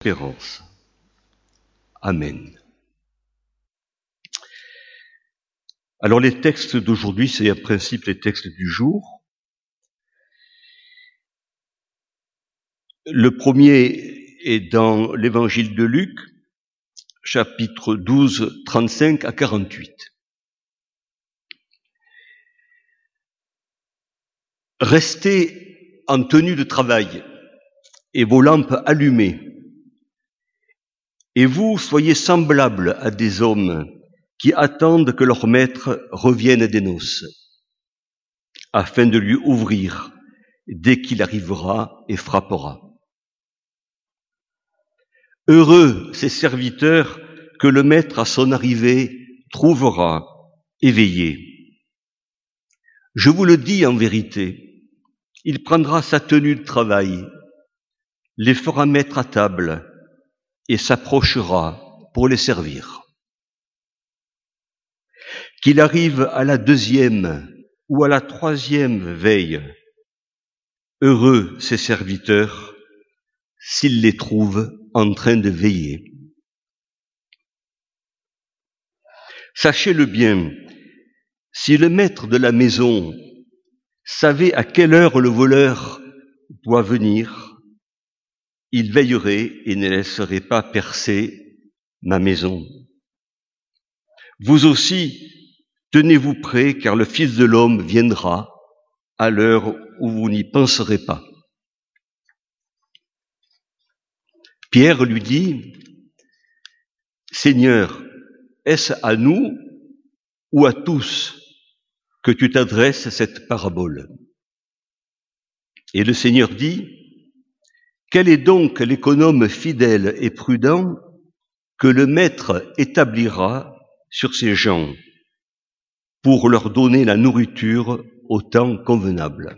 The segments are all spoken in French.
espérance. Amen. Alors les textes d'aujourd'hui, c'est en principe les textes du jour. Le premier est dans l'évangile de Luc, chapitre 12, 35 à 48. Restez en tenue de travail et vos lampes allumées. Et vous, soyez semblables à des hommes qui attendent que leur maître revienne des noces, afin de lui ouvrir dès qu'il arrivera et frappera. Heureux ces serviteurs que le maître à son arrivée trouvera éveillés. Je vous le dis en vérité, il prendra sa tenue de travail, les fera mettre à table et s'approchera pour les servir. Qu'il arrive à la 2e ou à la 3e veille, heureux ces serviteurs s'il les trouve en train de veiller. Sachez-le bien, si le maître de la maison savait à quelle heure le voleur doit venir, il veillerait et ne laisserait pas percer ma maison. Vous aussi, tenez-vous prêts, car le Fils de l'homme viendra à l'heure où vous n'y penserez pas. Pierre lui dit, « Seigneur, est-ce à nous ou à tous que tu t'adresses cette parabole ?» Et le Seigneur dit, « Quel est donc l'économe fidèle et prudent que le maître établira sur ses gens pour leur donner la nourriture au temps convenable.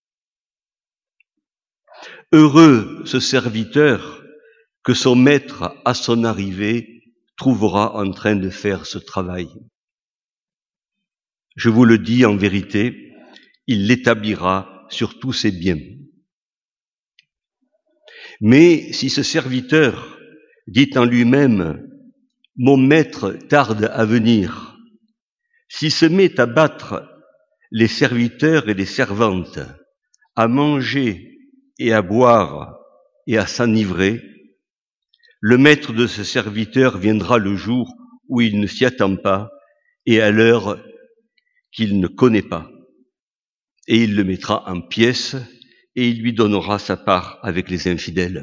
Heureux ce serviteur que son maître à son arrivée trouvera en train de faire ce travail. Je vous le dis en vérité, il l'établira sur tous ses biens. Mais si ce serviteur dit en lui-même, « Mon maître tarde à venir », s'il se met à battre les serviteurs et les servantes, à manger et à boire et à s'enivrer, le maître de ce serviteur viendra le jour où il ne s'y attend pas et à l'heure qu'il ne connaît pas. Et il le mettra en pièces et il lui donnera sa part avec les infidèles.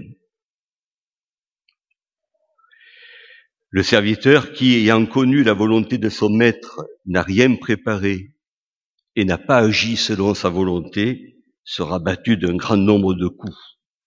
Le serviteur qui, ayant connu la volonté de son maître, n'a rien préparé et n'a pas agi selon sa volonté, sera battu d'un grand nombre de coups.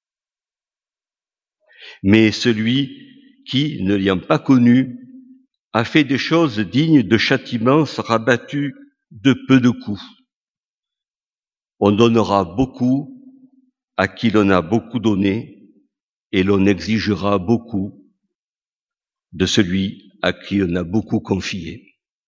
Mais celui qui, ne l'ayant pas connu, a fait des choses dignes de châtiment, sera battu de peu de coups. On donnera beaucoup à qui l'on a beaucoup donné, et l'on exigera beaucoup de celui à qui on a beaucoup confié.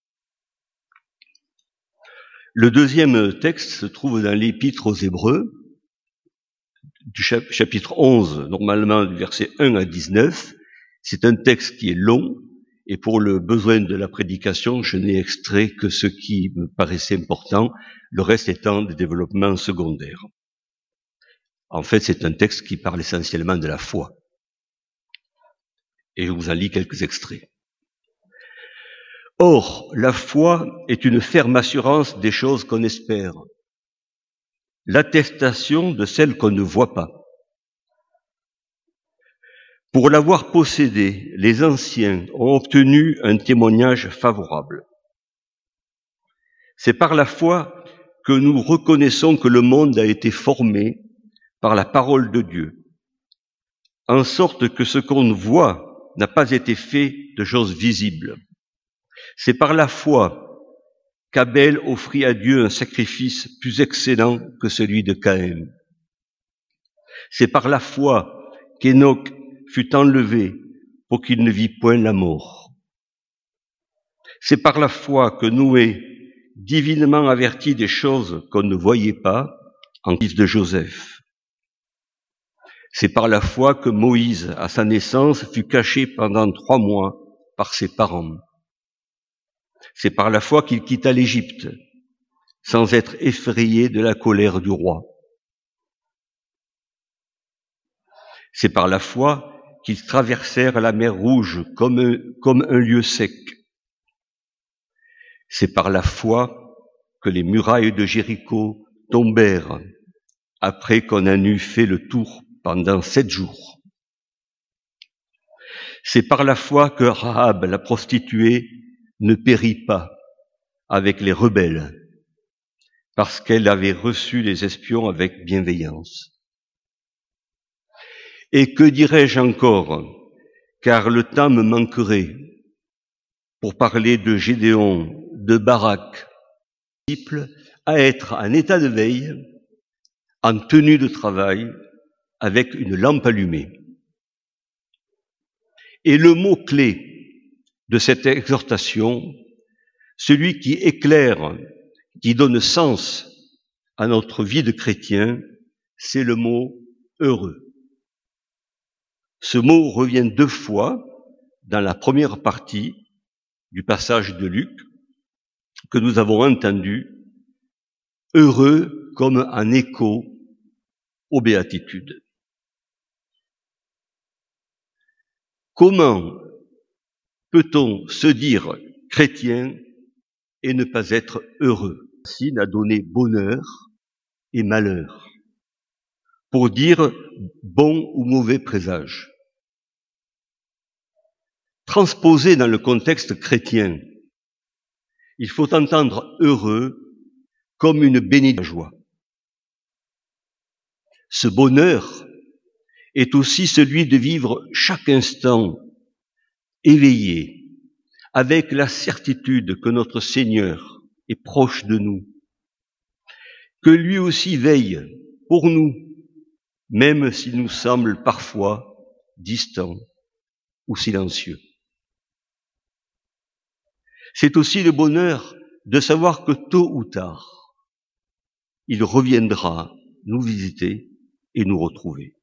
Le deuxième texte se trouve dans l'Épître aux Hébreux, du chapitre 11, normalement du verset 1 à 19. C'est un texte qui est long, et pour le besoin de la prédication, je n'ai extrait que ce qui me paraissait important, le reste étant des développements secondaires. En fait, c'est un texte qui parle essentiellement de la foi. Et je vous en lis quelques extraits. Or, la foi est une ferme assurance des choses qu'on espère, l'attestation de celles qu'on ne voit pas. Pour l'avoir possédée, les anciens ont obtenu un témoignage favorable. C'est par la foi que nous reconnaissons que le monde a été formé par la parole de Dieu, en sorte que ce qu'on voit n'a pas été fait de choses visibles. C'est par la foi qu'Abel offrit à Dieu un sacrifice plus excellent que celui de Caïn. C'est par la foi qu'Enoch fut enlevé pour qu'il ne vit point la mort. C'est par la foi que Noé, divinement averti des choses qu'on ne voyait pas, en fils de Joseph. C'est par la foi que Moïse, à sa naissance, fut caché pendant 3 mois par ses parents. C'est par la foi qu'il quitta l'Égypte, sans être effrayé de la colère du roi. C'est par la foi qu'ils traversèrent la mer Rouge comme un lieu sec. C'est par la foi que les murailles de Jéricho tombèrent après qu'on en eut fait le tour pendant 7 jours. C'est par la foi que Rahab, la prostituée, ne périt pas avec les rebelles, parce qu'elle avait reçu les espions avec bienveillance. Et que dirais-je encore, car le temps me manquerait, pour parler de Gédéon, de Barak, à être en état de veille, en tenue de travail, avec une lampe allumée. Et le mot-clé de cette exhortation, celui qui éclaire, qui donne sens à notre vie de chrétien, c'est le mot « heureux ». Ce mot revient 2 fois dans la première partie du passage de Luc que nous avons entendu, heureux comme un écho aux béatitudes. Comment peut-on se dire chrétien et ne pas être heureux? Racine a donné bonheur et malheur pour dire bon ou mauvais présage. Transposé dans le contexte chrétien, il faut entendre heureux comme une bénédiction, joie. Ce bonheur est aussi celui de vivre chaque instant éveillé, avec la certitude que notre Seigneur est proche de nous, que lui aussi veille pour nous, même s'il nous semble parfois distant ou silencieux. C'est aussi le bonheur de savoir que tôt ou tard, il reviendra nous visiter et nous retrouver.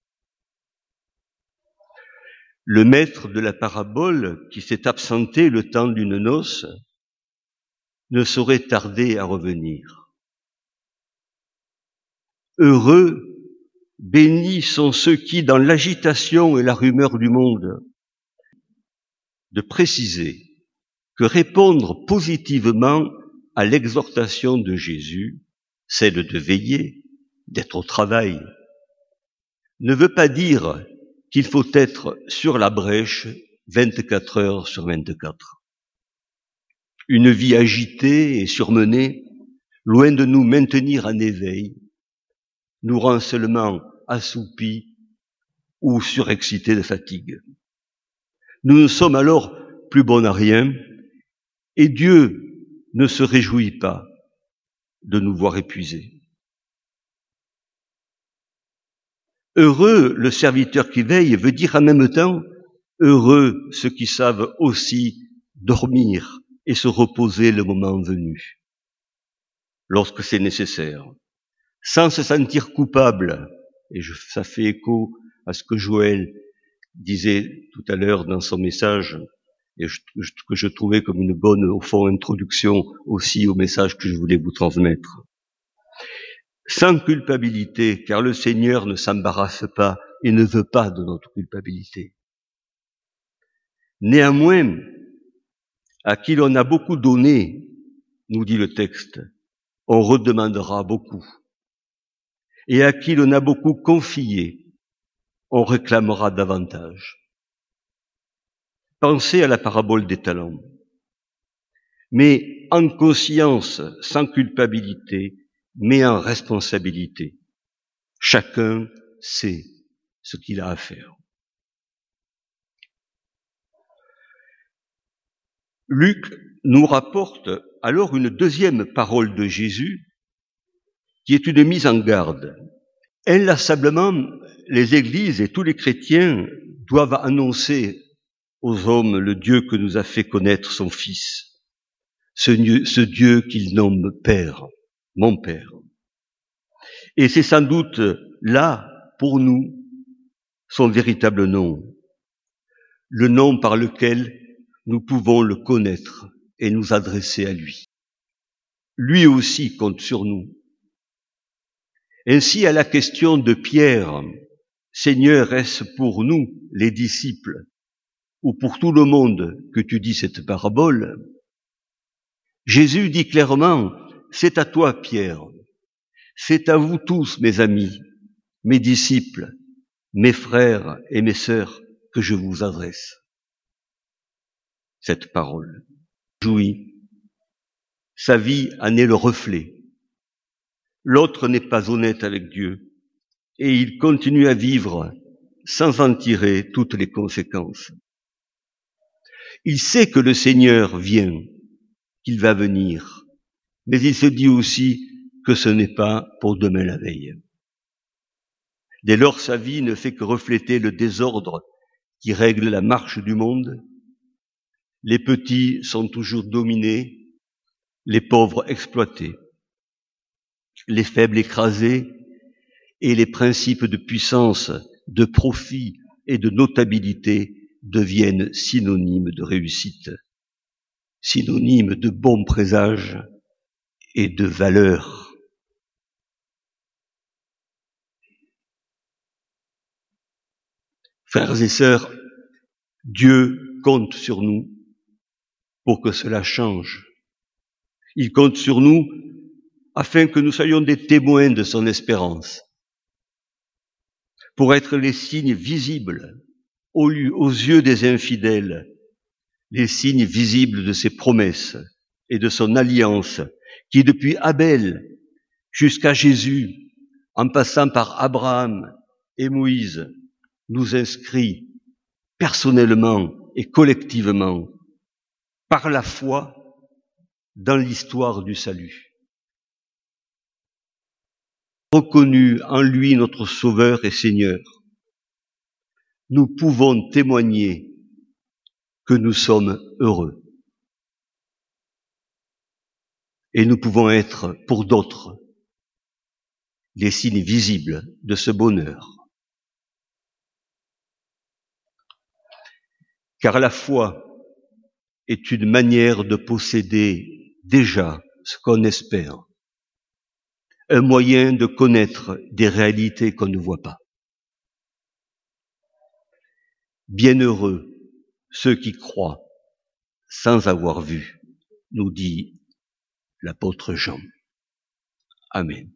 Le maître de la parabole, qui s'est absenté le temps d'une noce, ne saurait tarder à revenir. Heureux, bénis sont ceux qui, dans l'agitation et la rumeur du monde, de préciser que répondre positivement à l'exhortation de Jésus, celle de veiller, d'être au travail, ne veut pas dire qu'il faut être sur la brèche 24 heures sur 24. Une vie agitée et surmenée, loin de nous maintenir en éveil, nous rend seulement assoupis ou surexcités de fatigue. Nous ne sommes alors plus bons à rien, et Dieu ne se réjouit pas de nous voir épuisés. Heureux le serviteur qui veille veut dire en même temps heureux ceux qui savent aussi dormir et se reposer le moment venu, lorsque c'est nécessaire, sans se sentir coupable. Et ça fait écho à ce que Joël disait tout à l'heure dans son message, et que je trouvais comme une bonne, au fond, introduction aussi au message que je voulais vous transmettre. Sans culpabilité, car le Seigneur ne s'embarrasse pas et ne veut pas de notre culpabilité. Néanmoins, à qui l'on a beaucoup donné, nous dit le texte, on redemandera beaucoup. Et à qui l'on a beaucoup confié, on réclamera davantage. Pensez à la parabole des talents. Mais en conscience, sans culpabilité, mais en responsabilité. Chacun sait ce qu'il a à faire. Luc nous rapporte alors une deuxième parole de Jésus qui est une mise en garde. Inlassablement, les églises et tous les chrétiens doivent annoncer aux hommes le Dieu que nous a fait connaître son Fils, ce Dieu qu'il nomme Père, mon Père. Et c'est sans doute là, pour nous, son véritable nom, le nom par lequel nous pouvons le connaître et nous adresser à lui. Lui aussi compte sur nous. Ainsi, à la question de Pierre, Seigneur, est-ce pour nous, les disciples, ou pour tout le monde que tu dis cette parabole? Jésus dit clairement, c'est à toi, Pierre, c'est à vous tous, mes amis, mes disciples, mes frères et mes sœurs, que je vous adresse cette parole. Jouis. Sa vie en est le reflet. L'autre n'est pas honnête avec Dieu et il continue à vivre sans en tirer toutes les conséquences. Il sait que le Seigneur vient, qu'il va venir, mais il se dit aussi que ce n'est pas pour demain la veille. Dès lors, sa vie ne fait que refléter le désordre qui règle la marche du monde. Les petits sont toujours dominés, les pauvres exploités, les faibles écrasés et les principes de puissance, de profit et de notabilité deviennent synonymes de réussite, synonymes de bons présages et de valeur. Frères et sœurs, Dieu compte sur nous pour que cela change. Il compte sur nous afin que nous soyons des témoins de son espérance, pour être les signes visibles aux yeux des infidèles, les signes visibles de ses promesses et de son alliance qui, depuis Abel jusqu'à Jésus, en passant par Abraham et Moïse, nous inscrit personnellement et collectivement par la foi dans l'histoire du salut. Reconnu en lui notre Sauveur et Seigneur, nous pouvons témoigner que nous sommes heureux. Et nous pouvons être, pour d'autres, les signes visibles de ce bonheur. Car la foi est une manière de posséder déjà ce qu'on espère, un moyen de connaître des réalités qu'on ne voit pas. Bienheureux ceux qui croient sans avoir vu, nous dit l'apôtre Jean. Amen.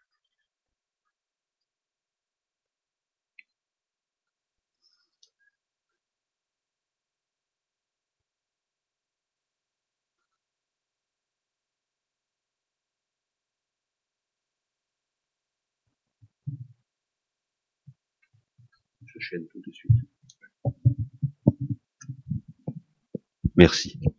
Je chaîne tout de suite. Merci.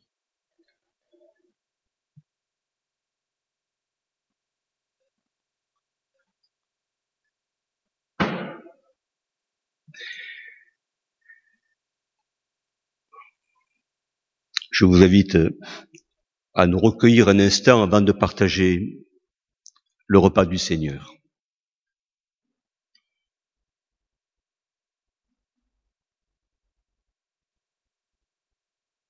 Je vous invite à nous recueillir un instant avant de partager le repas du Seigneur.